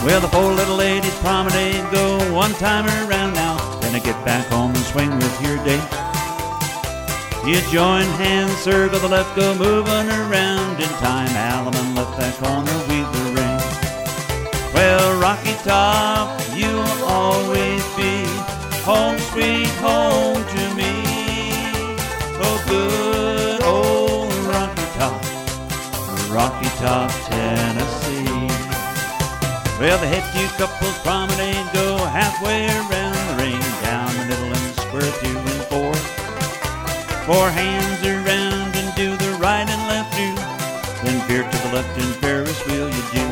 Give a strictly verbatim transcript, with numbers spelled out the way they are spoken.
Well, the four little ladies promenade, go one time around now, then I get back home and swing with your date. You join hands, circle the left, go moving around in time. Allemande left that corner, weave the ring. Well, Rocky Top, you'll always be home sweet home to me. Oh, good old Rocky Top, Rocky Top, Tennessee. Well, the head two couples promenade, go halfway around the ring, down the middle and square two and four. Four hands around and do the right and left do, then veer to the left and Ferris wheel you do.